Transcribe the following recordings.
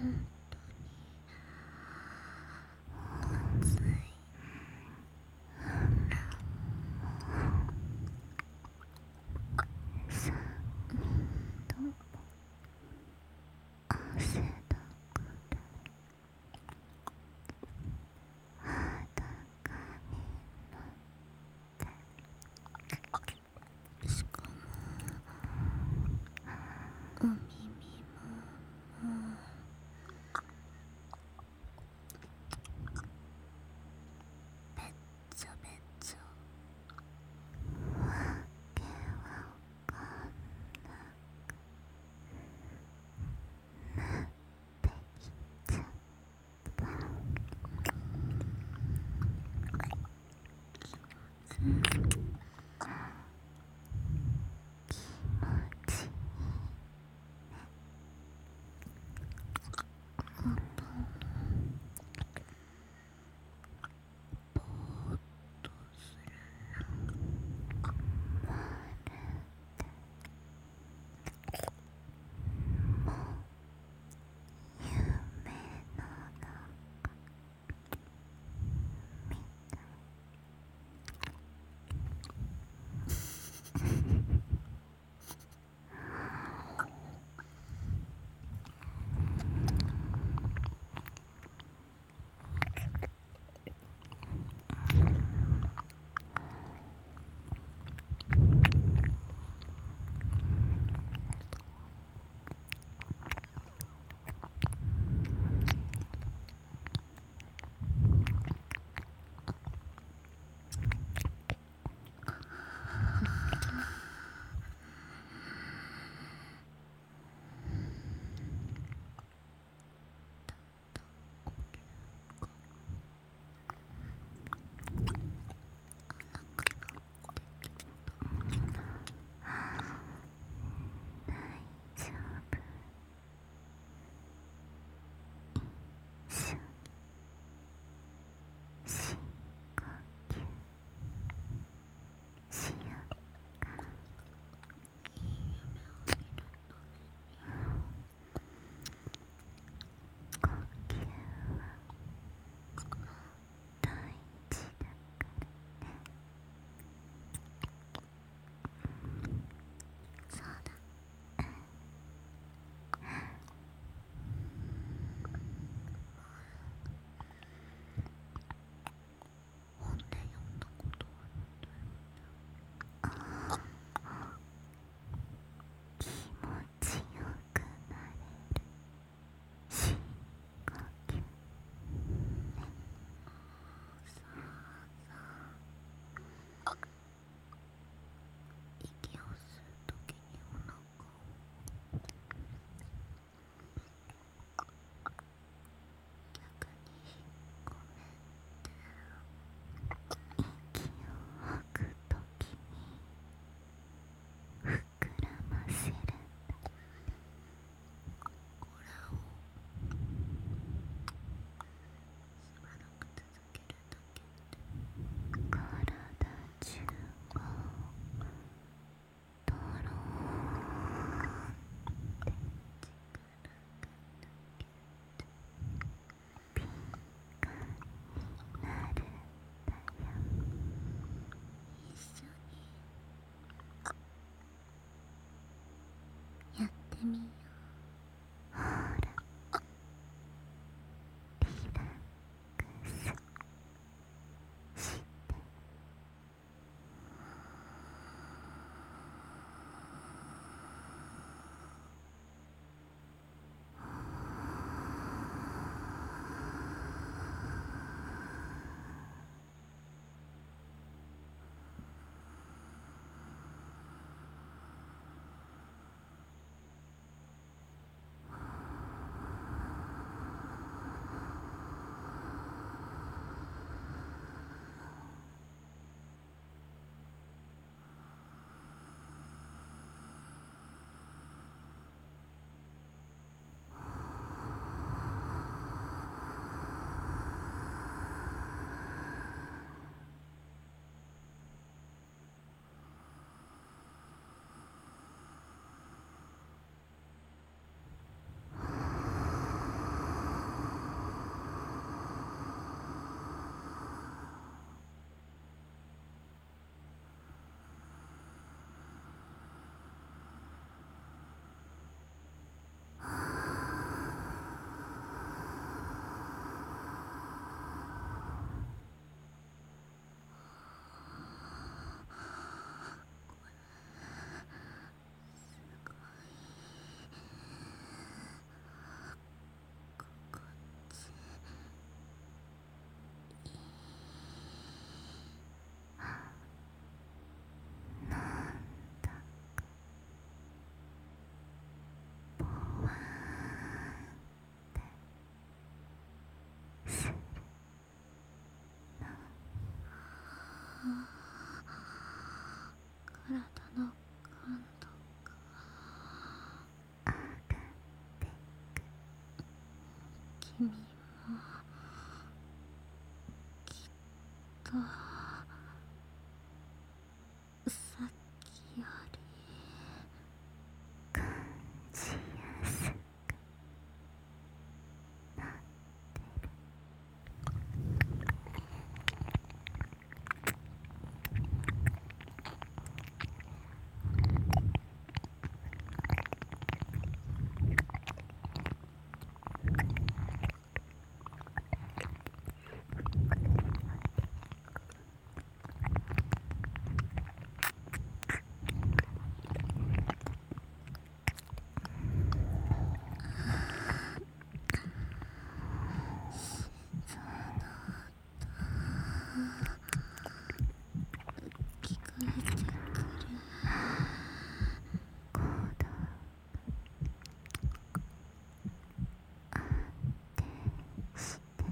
本当に暑い。 3度も汗だくで裸になってしかもお耳ももうべっちょべっちょ。 わけわかんなくなってきちゃった。気持ちいいほんとぼーっとする。 まるも夢の中みたい。大丈夫。一緒に深呼吸しようか。 いい夢を見るために呼吸は大事だからね。 そうだ。本で読んだことあるんだよね。 気持ちよくなれる深呼吸ね。 さあ息を吸うときにお腹を逆に引っ込めて、 息を吐くときに膨らませるんだ。 これをしばらく続けるだけで体中がドローンって敏感になるんだよ。 一緒にやってみよう。 ほら、リラックスして。 君もきっとさっきより感じやすくなってる。 聞こえてくる。 行動が安定して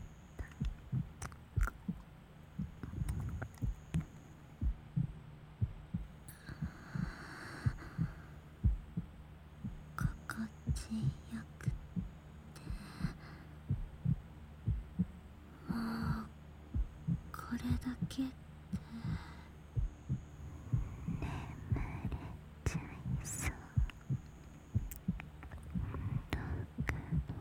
心地よくて、もうこれだけって眠れちゃいそうだけど。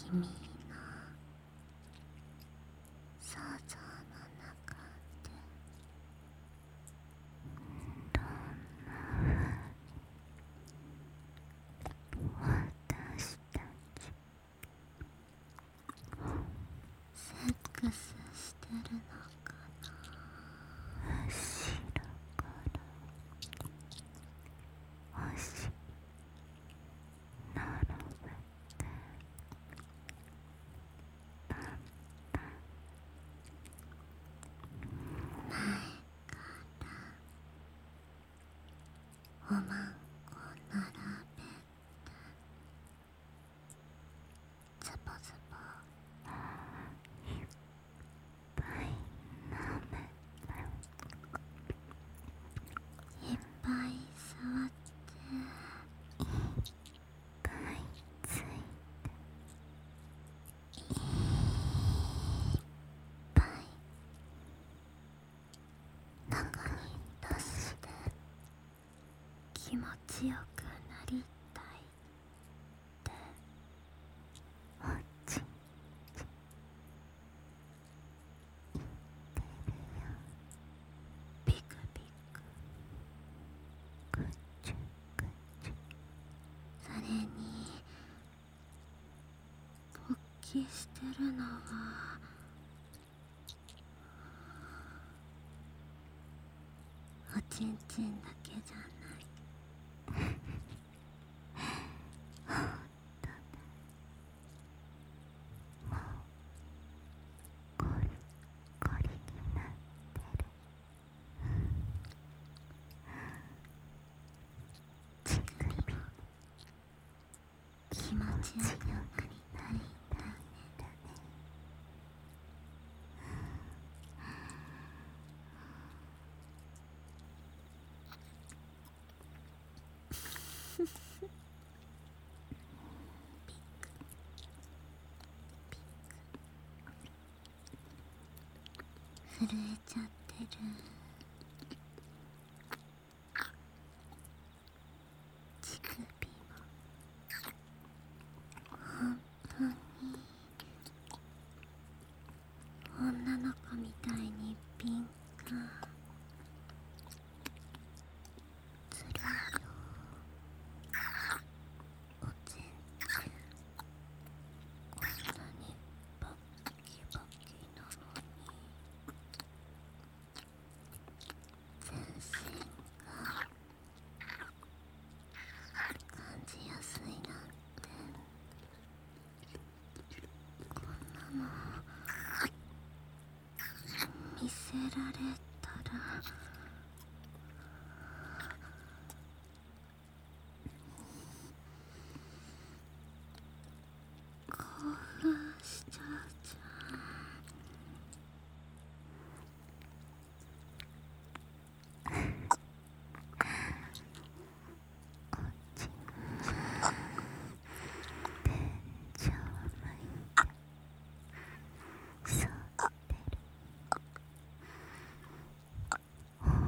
君の想像の中でどんな私たちセックスしてるのかな。 後ろから足並べてだんだんおまんこ並べてズボズボいっぱい舐めていっぱい触っていっぱいついていっぱい中に出して気持ちよくなりたいっておちんちん言ってるよ。 ピクピク。 ぐちゅぐちゅそれに勃起してるのはおちんちんだけじゃない。 ほんとね。もうゴリゴリになってる。乳首気持ちよくなりたいんだね。 だね。 震えちゃってる。乳首も本当に女の子みたいに敏感。つらいよおちんちん。こんなにバッキバキなのに全身が感じやすいなんて。こんなの見せられたら興奮しちゃうじゃん。 おちんちん天井向いてそってる。ほん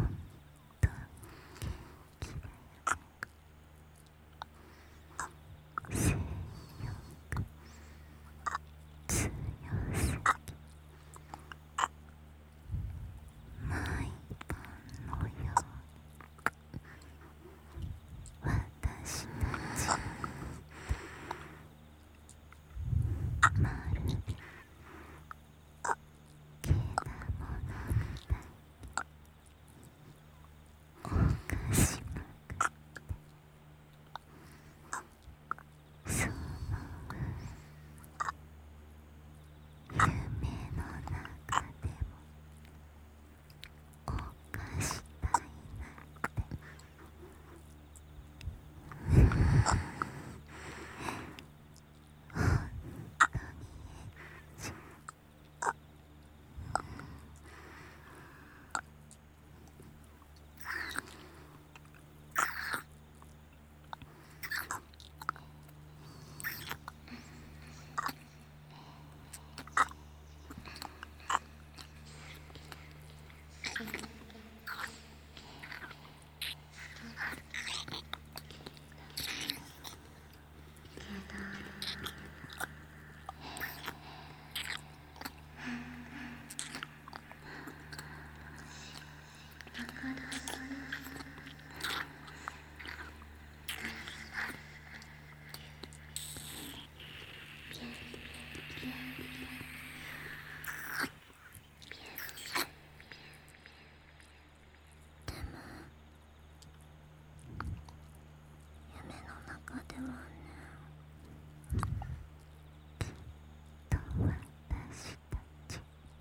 私たち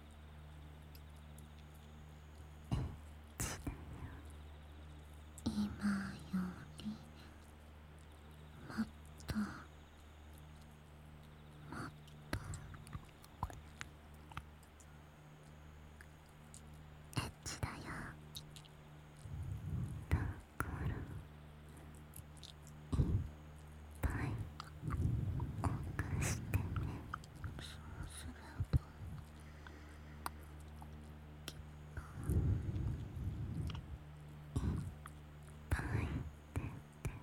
エッチだよ。 今よりもっともっとエッチだよ。 だからいっぱい犯してね。 そうすればいっぱい出て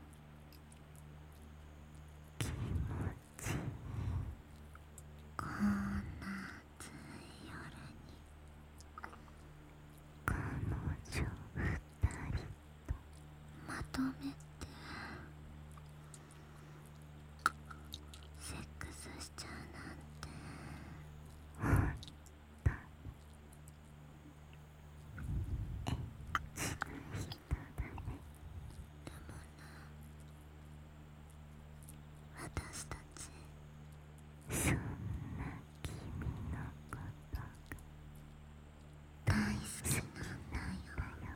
気持ちいい。 こんな暑い夜に彼女2人まとめてセックスしちゃうなんてほんとにエッチな人だね。 でもな、私たちそんな君のことが大好き好きなんだよ。 だよ。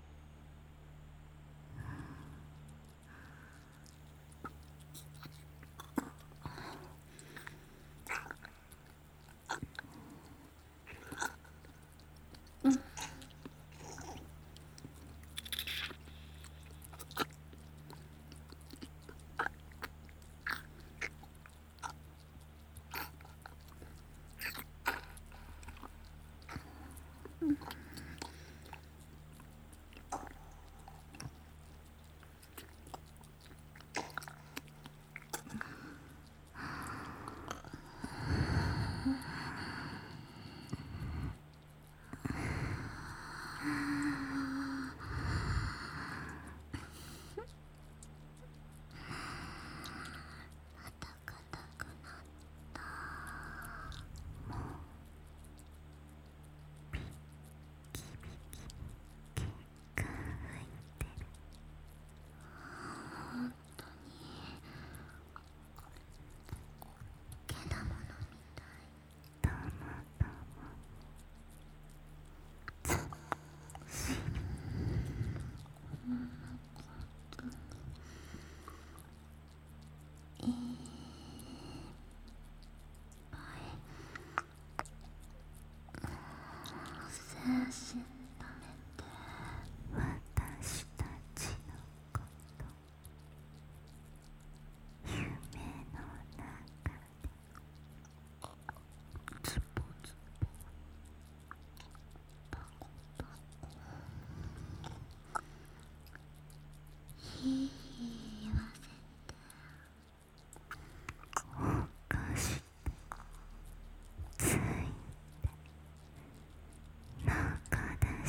また硬くなった。 ビキビキ結果吹いてる。 本当にけだものみたい。 たまたまずっしりいっぱい精神溜めて私たちのこと夢の中でズボズボパコパコ言わせておかしてついて中だ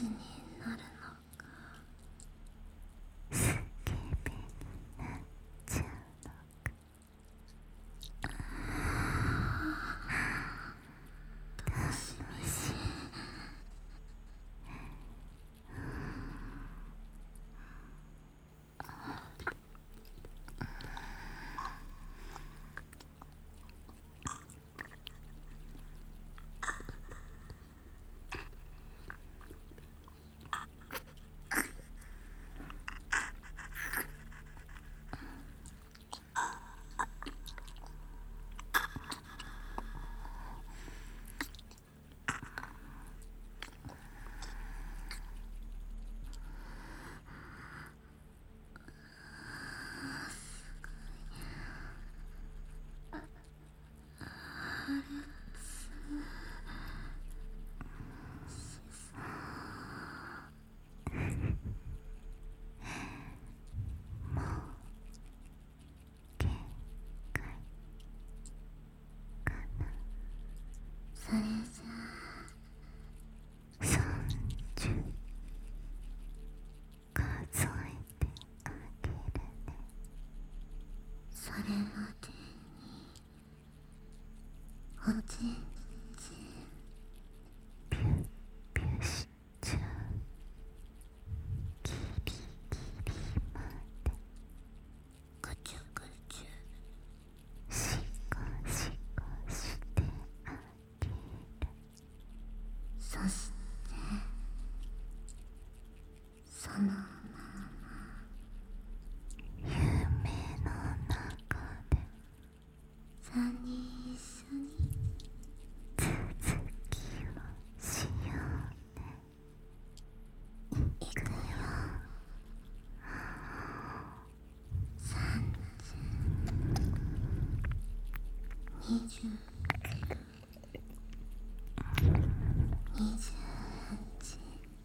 ちになるのか。 スケベになっちゃうのか。 楽しみ。それじゃ 30数えてあげるね。 それまでにおちんちんピュッピュしちゃう。ギリギリまでぐちゅぐちゅシコシコしてあげる。 そしてそのまま夢の中で 3人一緒に続きをしようね。 いくよ。30、20、28、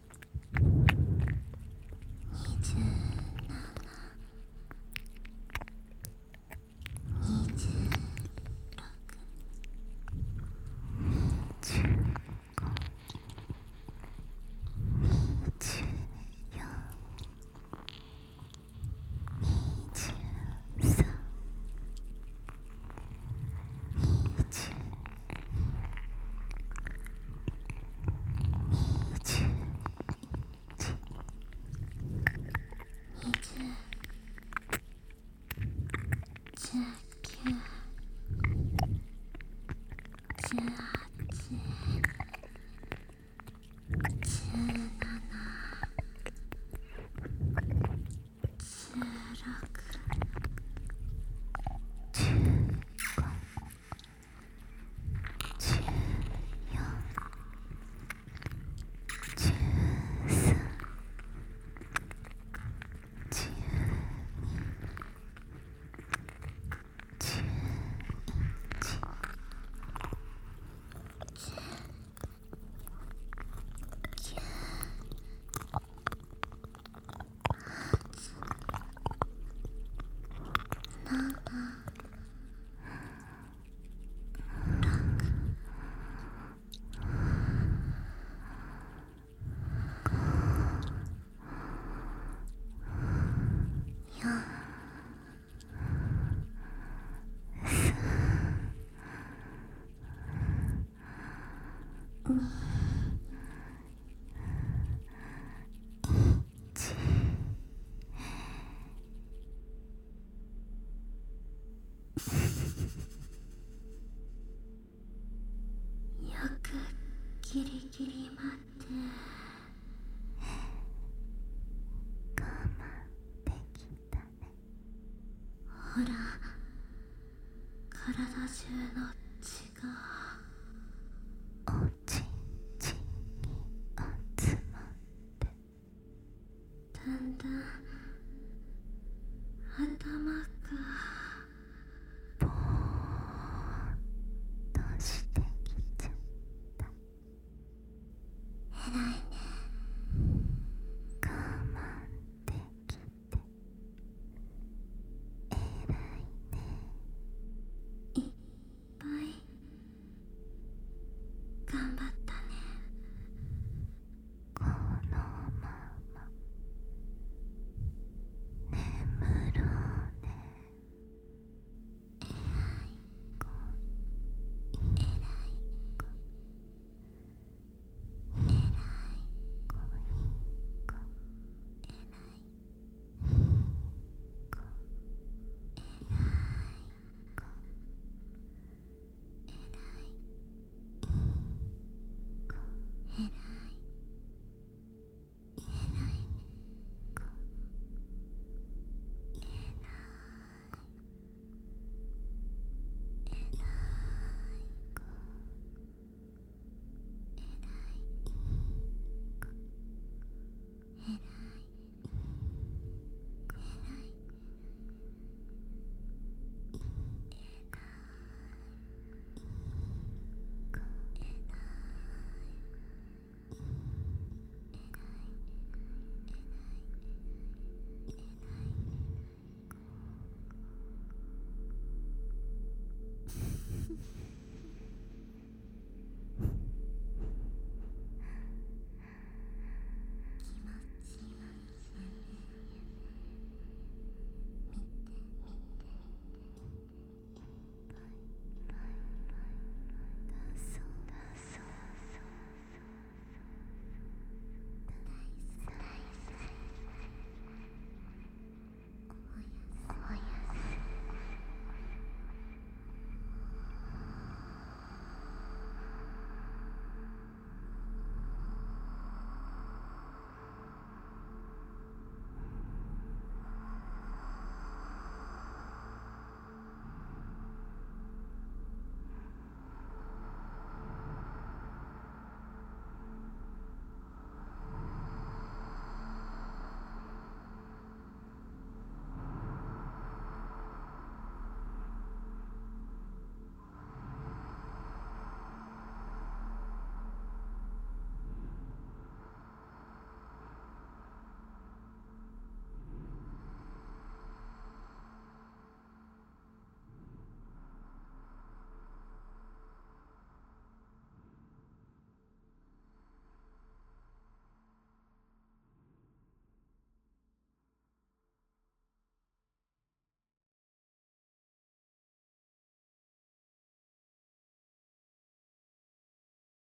よくギリギリ待って我慢できたね。 ほら、体中の血が